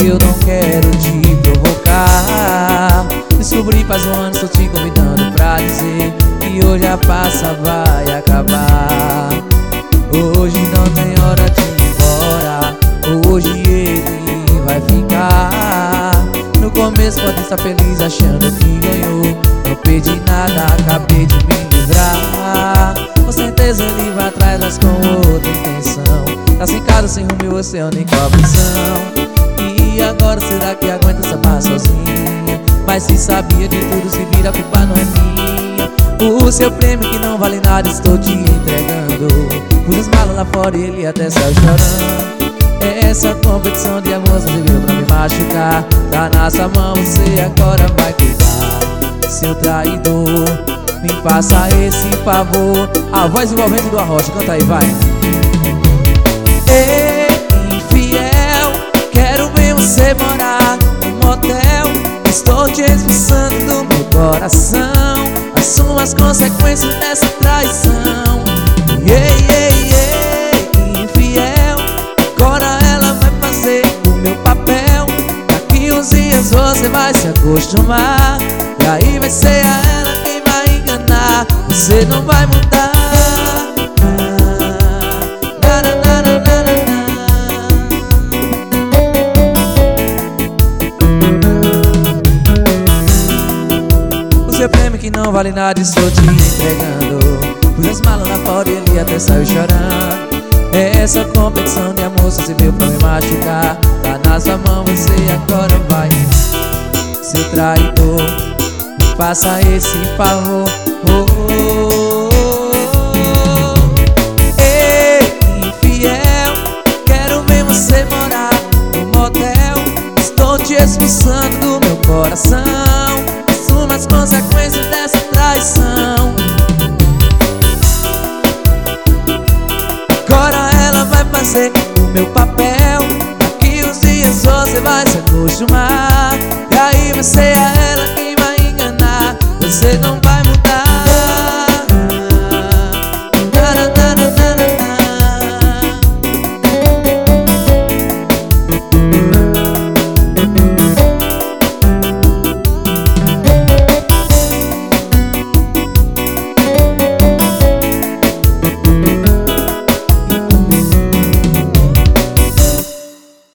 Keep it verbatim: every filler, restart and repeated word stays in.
eu não quero te provocar. Descobri faz um ano, estou te convidando pra dizer que hoje a farsa vai acabar. Hoje não tem hora de ir embora, hoje ele vai ficar. No começo pode estar feliz achando que ganhou, não perdi nada, acabei de me livrar. Com certeza ele vai atrás, mas com outra intenção. Tá sem casa, sem rumo e você é a única opção. E agora será que aguenta essa barra sozinha? Mas se sabia de tudo, se vira, a culpa não é minha. O seu prêmio que não vale nada estou te entregando. Pus as malas lá fora e ele até saiu chorando. Essa competição de amor só serviu pra me machucar. Tá na sua mão, você agora vai cuidar. Seu traidor, me faça esse favor. A voz envolvente do Arrocha, canta aí, vai. Ei, infiel, quero ver você morar no motel. Estou te expulsando do meu coração. Assuma as consequências dessa traição. Ei, ei, ei, infiel, agora ela vai fazer o meu papel. Daqui uns dias você vai se acostumar, e aí vai ser a ela quem vai enganar. Você não vai mudar. O seu prêmio que não vale nada estou te entregando. Pus as malas lá fora e ele até saiu chorando. Essa competição de amor só serviu pra me machucar. Tá na sua mão, você agora vai. Seu traidor, me faça esse favor. Oh, oh, oh.